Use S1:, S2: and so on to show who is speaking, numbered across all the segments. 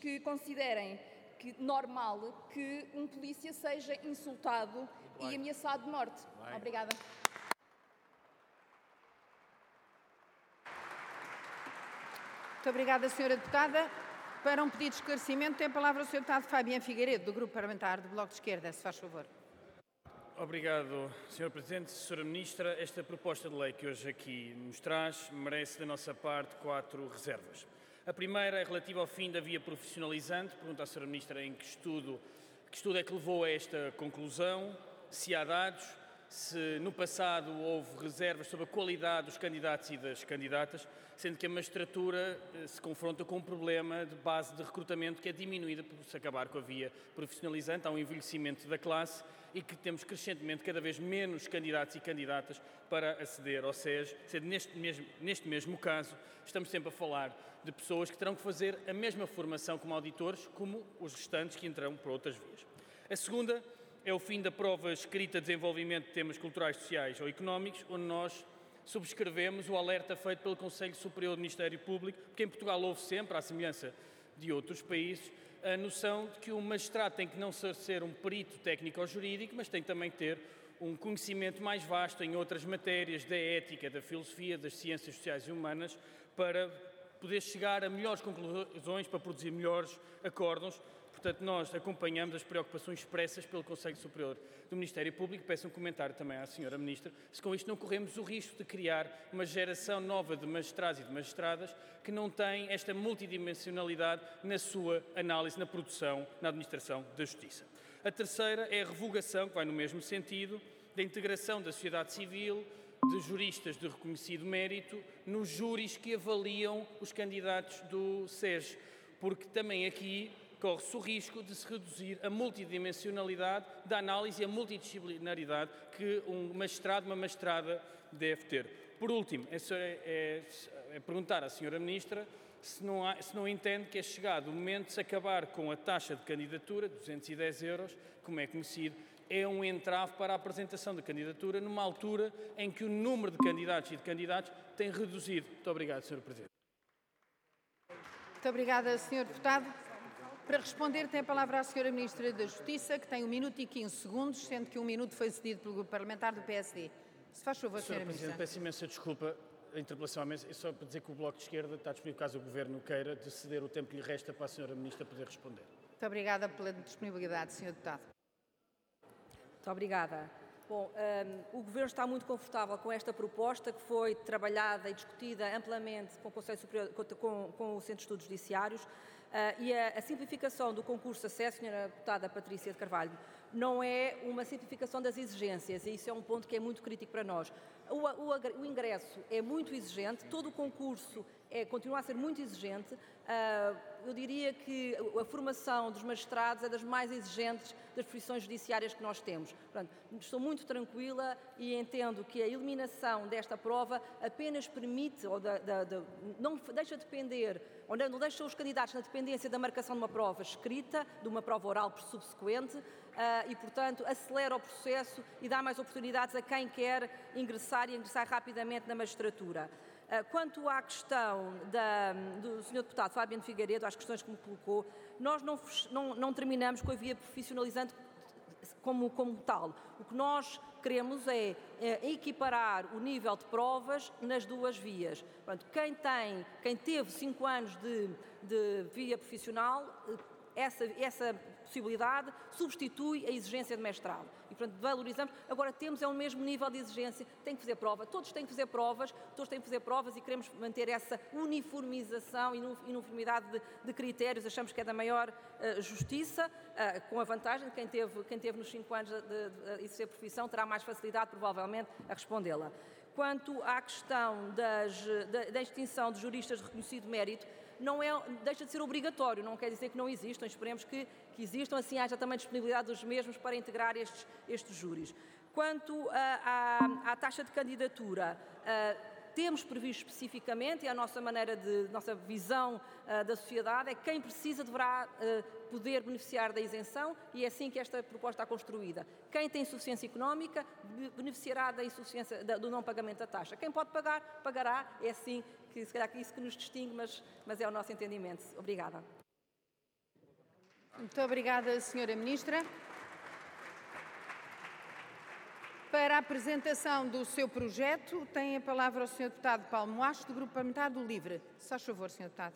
S1: que considerem normal que um polícia seja insultado e ameaçado de morte. Obrigada.
S2: Muito obrigada, Sra. Deputada. Para um pedido de esclarecimento, tem a palavra o Sr. Deputado Fabiano Figueiredo, do Grupo Parlamentar do Bloco de Esquerda. Se faz favor.
S3: Obrigado, Sr. Presidente. Sra. Ministra, esta proposta de lei que hoje aqui nos traz merece, da nossa parte, 4 reservas. A primeira é relativa ao fim da via profissionalizante. Pergunto à Sra. Ministra em que estudo é que levou a esta conclusão, se há dados, se no passado houve reservas sobre a qualidade dos candidatos e das candidatas, sendo que a magistratura se confronta com um problema de base de recrutamento que é diminuída por se acabar com a via profissionalizante. Há um envelhecimento da classe e que temos crescentemente cada vez menos candidatos e candidatas para aceder ao SES, sendo neste mesmo caso estamos sempre a falar de pessoas que terão que fazer a mesma formação como auditores, como os restantes que entrarão por outras vias. A segunda é o fim da prova escrita de desenvolvimento de temas culturais, sociais ou económicos, onde nós subscrevemos o alerta feito pelo Conselho Superior do Ministério Público, porque em Portugal houve sempre, à semelhança de outros países, a noção de que o magistrado tem que não ser um perito técnico ou jurídico, mas tem também que ter um conhecimento mais vasto em outras matérias, da ética, da filosofia, das ciências sociais e humanas, para poder chegar a melhores conclusões, para produzir melhores acórdãos. Portanto, nós acompanhamos as preocupações expressas pelo Conselho Superior do Ministério Público. Peço um comentário também à Sra. Ministra, se com isto não corremos o risco de criar uma geração nova de magistrados e de magistradas que não tem esta multidimensionalidade na sua análise, na produção, na administração da justiça. A terceira é a revogação, que vai no mesmo sentido, da integração da sociedade civil, de juristas de reconhecido mérito, nos júris que avaliam os candidatos do SES, porque também aqui corre-se o risco de se reduzir a multidimensionalidade da análise e a multidisciplinaridade que um magistrado, uma magistrada deve ter. Por último, é perguntar à Sra. Ministra se não entende que é chegado o momento de se acabar com a taxa de candidatura, 210 €, como é conhecido, é um entrave para a apresentação da candidatura numa altura em que o número de candidatos e de candidatos tem reduzido. Muito obrigado, Sr. Presidente.
S2: Muito obrigada, Sr. Deputado. Para responder, tem a palavra a Sra. Ministra da Justiça, que tem 1 minuto e 15 segundos, sendo que 1 minuto foi cedido pelo Grupo Parlamentar do PSD. Se faz favor, Sra. Ministra.
S3: Peço imensa desculpa a interpelação à mesa. É só para dizer que o Bloco de Esquerda está disponível, caso o Governo queira, de ceder o tempo que lhe resta para a Sra. Ministra poder responder.
S2: Muito obrigada pela disponibilidade, Sr. Deputado.
S4: Muito obrigada. Bom, o Governo está muito confortável com esta proposta que foi trabalhada e discutida amplamente com o Conselho Superior, com o Centro de Estudos Judiciários, e a simplificação do concurso de acesso, Sra. Deputada Patrícia de Carvalho, não é uma simplificação das exigências, e isso é um ponto que é muito crítico para nós. O ingresso é muito exigente, todo o concurso continua a ser muito exigente. Eu diria que a formação dos magistrados é das mais exigentes das profissões judiciárias que nós temos. Portanto, estou muito tranquila e entendo que a eliminação desta prova apenas permite, ou não deixa depender, ou não deixa os candidatos na dependência da marcação de uma prova escrita, de uma prova oral subsequente, e, portanto, acelera o processo e dá mais oportunidades a quem quer ingressar e ingressar rapidamente na magistratura. Quanto à questão do Sr. Deputado Fabiano Figueiredo, às questões que me colocou, nós não terminamos com a via profissionalizante como tal. O que nós queremos é equiparar o nível de provas nas duas vias. Portanto, quem teve 5 anos de via profissional, essa possibilidade substitui a exigência de mestrado. E, portanto, valorizamos. Agora, temos o mesmo nível de exigência, tem que fazer prova. Todos têm que fazer provas, e queremos manter essa uniformização e uniformidade de critérios. Achamos que é da maior justiça, com a vantagem de quem teve nos 5 anos de exercer profissão terá mais facilidade, provavelmente, a respondê-la. Quanto à questão da extinção de juristas de reconhecido mérito, deixa de ser obrigatório, não quer dizer que não existam, esperemos que existam, assim haja também disponibilidade dos mesmos para integrar estes júris. Quanto à taxa de candidatura, temos previsto especificamente, e a nossa nossa visão da sociedade é que quem precisa deverá poder beneficiar da isenção, e é assim que esta proposta está construída. Quem tem insuficiência económica beneficiará do não pagamento da taxa. Quem pode pagar, pagará. É assim que, se calhar, isso que nos distingue, mas é o nosso entendimento. Obrigada.
S2: Muito obrigada, Sra. Ministra. Para a apresentação do seu projeto, tem a palavra o Sr. Deputado Paulo Moacho, do Grupo Parlamentar do LIVRE. Se faz favor, Sr. Deputado.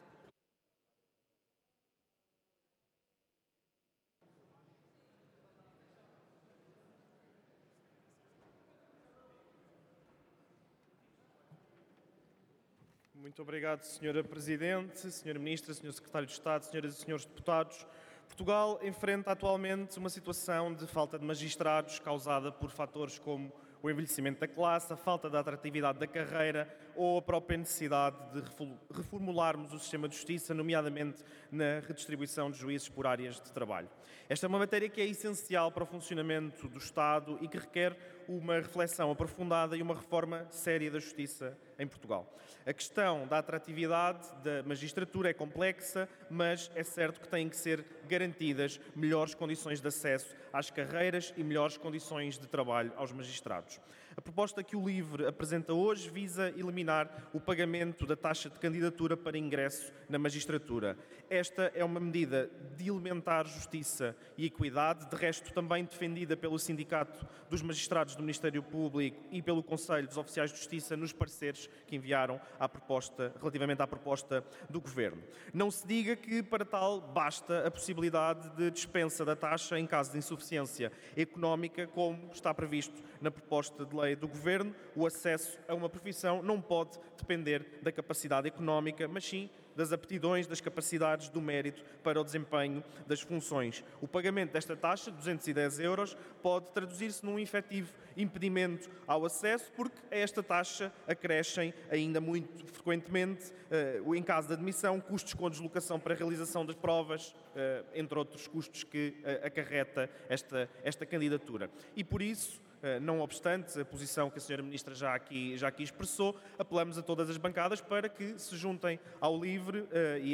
S5: Muito obrigado, Sra. Presidente, Sra. Ministra, Sr. Secretário de Estado, Senhoras e Senhores Deputados. Portugal enfrenta atualmente uma situação de falta de magistrados causada por fatores como o envelhecimento da classe, a falta de atratividade da carreira ou a própria necessidade de reformularmos o sistema de justiça, nomeadamente na redistribuição de juízes por áreas de trabalho. Esta é uma matéria que é essencial para o funcionamento do Estado e que requer uma reflexão aprofundada e uma reforma séria da justiça em Portugal. A questão da atratividade da magistratura é complexa, mas é certo que têm que ser garantidas melhores condições de acesso às carreiras e melhores condições de trabalho aos magistrados. A proposta que o LIVRE apresenta hoje visa eliminar o pagamento da taxa de candidatura para ingresso na magistratura. Esta é uma medida de elementar justiça e equidade, de resto também defendida pelo Sindicato dos Magistrados do Ministério Público e pelo Conselho dos Oficiais de Justiça nos pareceres que enviaram relativamente à proposta do Governo. Não se diga que para tal basta a possibilidade de dispensa da taxa em caso de insuficiência económica, como está previsto na proposta de lei do Governo. O acesso a uma profissão não pode depender da capacidade económica, mas sim das aptidões, das capacidades, do mérito para o desempenho das funções. O pagamento desta taxa, 210 euros, pode traduzir-se num efetivo impedimento ao acesso, porque a esta taxa acrescem ainda muito frequentemente, em caso de admissão, custos com deslocação para a realização das provas, entre outros custos que acarreta esta candidatura. E por isso, não obstante a posição que a Sra. Ministra já aqui expressou, apelamos a todas as bancadas para que se juntem ao LIVRE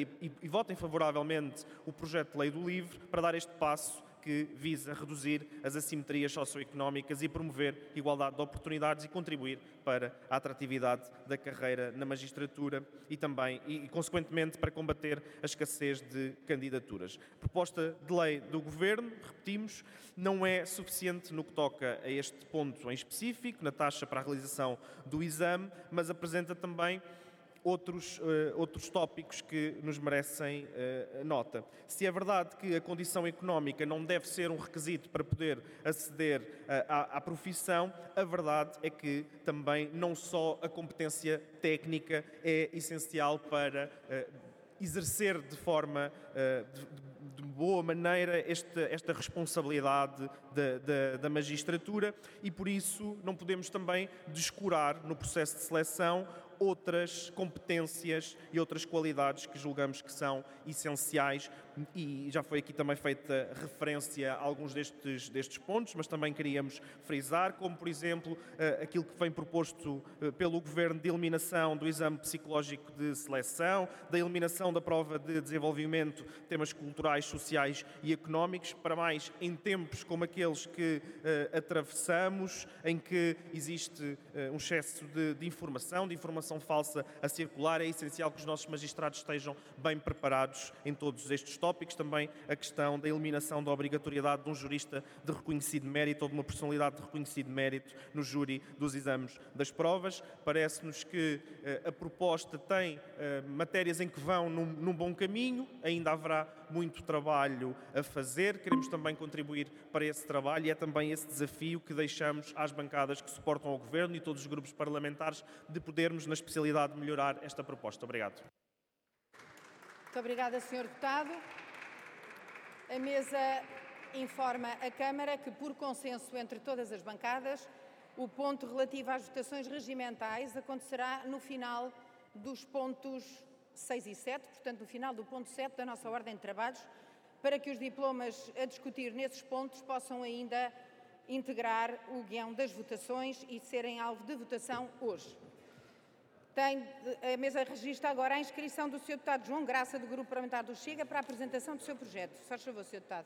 S5: e votem favoravelmente o projeto de lei do LIVRE para dar este passo que visa reduzir as assimetrias socioeconómicas e promover igualdade de oportunidades e contribuir para a atratividade da carreira na magistratura e também, consequentemente, para combater a escassez de candidaturas. A proposta de lei do Governo, repetimos, não é suficiente no que toca a este ponto em específico, na taxa para a realização do exame, mas apresenta também outros tópicos que nos merecem nota. Se é verdade que a condição económica não deve ser um requisito para poder aceder à profissão, a verdade é que também não só a competência técnica é essencial para exercer de forma de boa maneira esta responsabilidade da magistratura e, por isso, não podemos também descurar no processo de seleção outras competências e outras qualidades que julgamos que são essenciais e já foi aqui também feita referência a alguns destes pontos, mas também queríamos frisar, como por exemplo aquilo que vem proposto pelo Governo de eliminação do exame psicológico de seleção, da eliminação da prova de desenvolvimento de temas culturais, sociais e económicos, para mais em tempos como aqueles que atravessamos, em que existe um excesso de informação falsa a circular. É essencial que os nossos magistrados estejam bem preparados em todos estes tópicos. Também a questão da eliminação da obrigatoriedade de um jurista de reconhecido mérito ou de uma personalidade de reconhecido mérito no júri dos exames das provas. Parece-nos que a proposta tem matérias em que vão num bom caminho, ainda haverá muito trabalho a fazer. Queremos também contribuir para esse trabalho e é também esse desafio que deixamos às bancadas que suportam o Governo e todos os grupos parlamentares de podermos, na especialidade, melhorar esta proposta. Obrigado.
S2: Muito obrigada, Sr. Deputado. A mesa informa a Câmara que, por consenso entre todas as bancadas, o ponto relativo às votações regimentais acontecerá no final dos pontos 6 e 7, portanto, no final do ponto 7 da nossa ordem de trabalhos, para que os diplomas a discutir nesses pontos possam ainda integrar o guião das votações e serem alvo de votação hoje. A mesa registra agora a inscrição do Sr. Deputado João Graça, do Grupo Parlamentar do Chega, para a apresentação do seu projeto. Se faz favor, Sr. Deputado.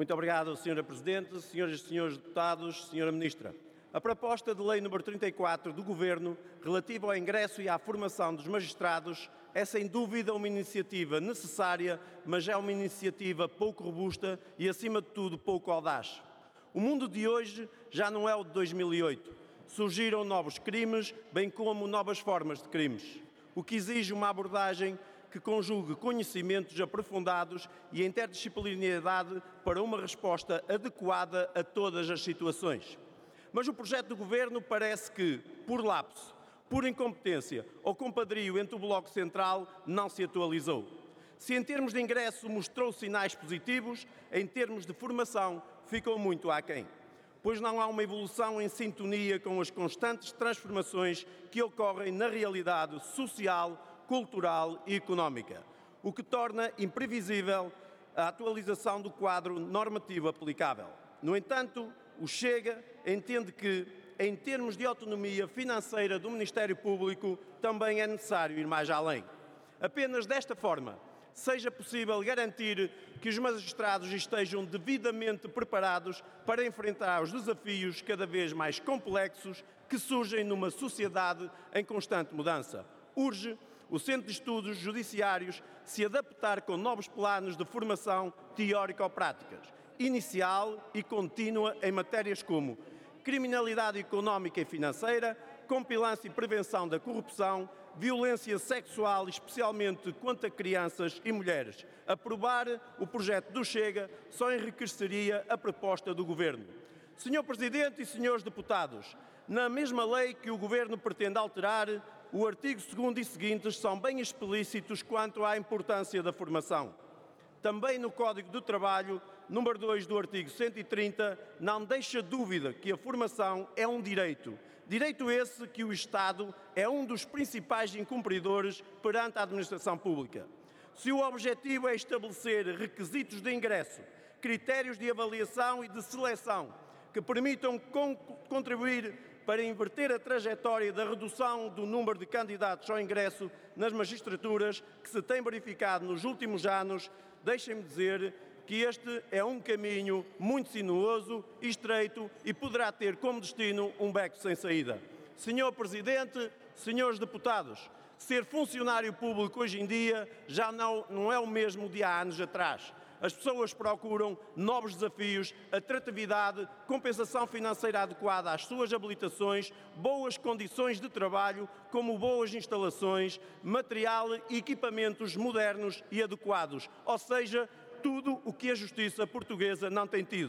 S6: Muito obrigado, Sra. Presidente, senhoras e senhores deputados, Sra. Ministra. A proposta de lei número 34 do Governo, relativa ao ingresso e à formação dos magistrados, é sem dúvida uma iniciativa necessária, mas é uma iniciativa pouco robusta e, acima de tudo, pouco audaz. O mundo de hoje já não é o de 2008. Surgiram novos crimes, bem como novas formas de crimes, o que exige uma abordagem que conjugue conhecimentos aprofundados e interdisciplinaridade para uma resposta adequada a todas as situações. Mas o projeto do Governo parece que, por lapso, por incompetência ou compadrio entre o Bloco Central, não se atualizou. Se em termos de ingresso mostrou sinais positivos, em termos de formação ficou muito aquém, pois não há uma evolução em sintonia com as constantes transformações que ocorrem na realidade social, cultural e económica, o que torna imprevisível a atualização do quadro normativo aplicável. No entanto, o Chega entende que, em termos de autonomia financeira do Ministério Público, também é necessário ir mais além. Apenas desta forma seja possível garantir que os magistrados estejam devidamente preparados para enfrentar os desafios cada vez mais complexos que surgem numa sociedade em constante mudança. Urge o Centro de Estudos Judiciários se adaptar com novos planos de formação teórico-práticas, inicial e contínua em matérias como criminalidade económica e financeira, compilância e prevenção da corrupção, violência sexual, especialmente quanto a crianças e mulheres. Aprovar o projeto do Chega só enriqueceria a proposta do Governo. Senhor Presidente e senhores deputados, na mesma lei que o Governo pretende alterar, o artigo 2º e seguintes são bem explícitos quanto à importância da formação. Também no Código do Trabalho, número 2 do artigo 130, não deixa dúvida que a formação é um direito. Direito esse que o Estado é um dos principais incumpridores perante a administração pública. Se o objetivo é estabelecer requisitos de ingresso, critérios de avaliação e de seleção que permitam contribuir para inverter a trajetória da redução do número de candidatos ao ingresso nas magistraturas que se tem verificado nos últimos anos, deixem-me dizer que este é um caminho muito sinuoso e estreito e poderá ter como destino um beco sem saída. Senhor Presidente, senhores deputados, ser funcionário público hoje em dia já não é o mesmo de há anos atrás. As pessoas procuram novos desafios, atratividade, compensação financeira adequada às suas habilitações, boas condições de trabalho, como boas instalações, material e equipamentos modernos e adequados, ou seja, tudo o que a justiça portuguesa não tem tido.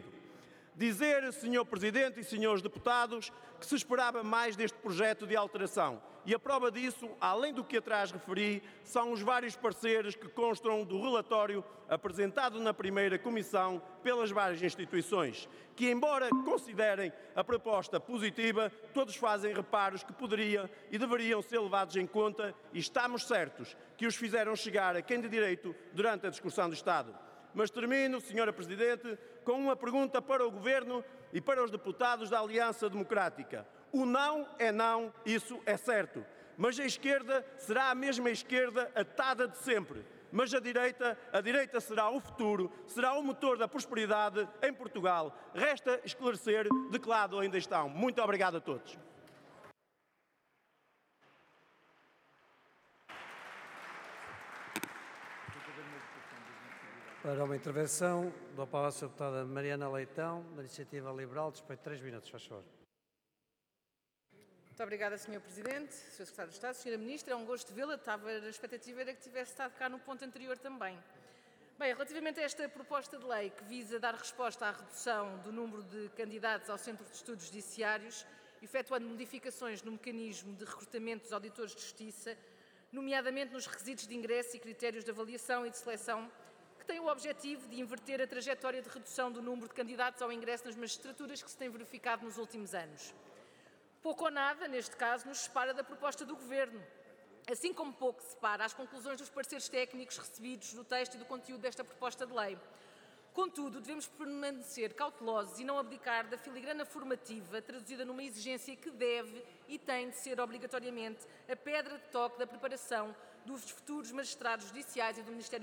S6: Dizer, Sr. Presidente e senhores deputados, que se esperava mais deste projeto de alteração. E a prova disso, além do que atrás referi, são os vários pareceres que constam do relatório apresentado na primeira comissão pelas várias instituições, que, embora considerem a proposta positiva, todos fazem reparos que poderiam e deveriam ser levados em conta e estamos certos que os fizeram chegar a quem de direito durante a discussão do Estado. Mas termino, Sra. Presidente, com uma pergunta para o Governo e para os deputados da Aliança Democrática. O não é não, isso é certo. Mas a esquerda será a mesma esquerda atada de sempre. Mas a direita será o futuro, será o motor da prosperidade em Portugal. Resta esclarecer de que lado ainda estão. Muito obrigado a todos.
S7: Para uma intervenção, dou a palavra à Sra. Deputada Mariana Leitão, da Iniciativa Liberal, despeito de 3 minutos, faz favor.
S2: Muito obrigada, Sr. Presidente, Sr. Secretário de Estado, Sra. Ministra, é um gosto vê-la, a expectativa era que tivesse estado cá no ponto anterior também. Bem, relativamente a esta proposta de lei que visa dar resposta à redução do número de candidatos ao Centro de Estudos Judiciários, efetuando modificações no mecanismo de recrutamento dos auditores de justiça, nomeadamente nos requisitos de ingresso e critérios de avaliação e de seleção, que tem o objetivo de inverter a trajetória de redução do número de candidatos ao ingresso nas magistraturas que se tem verificado nos últimos anos. Pouco ou nada, neste caso, nos separa da proposta do Governo, assim como pouco separa as conclusões dos pareceres técnicos recebidos do texto e do conteúdo desta proposta de lei. Contudo, devemos permanecer cautelosos e não abdicar da filigrana formativa traduzida numa exigência que deve e tem de ser obrigatoriamente a pedra de toque da preparação dos futuros magistrados judiciais e do Ministério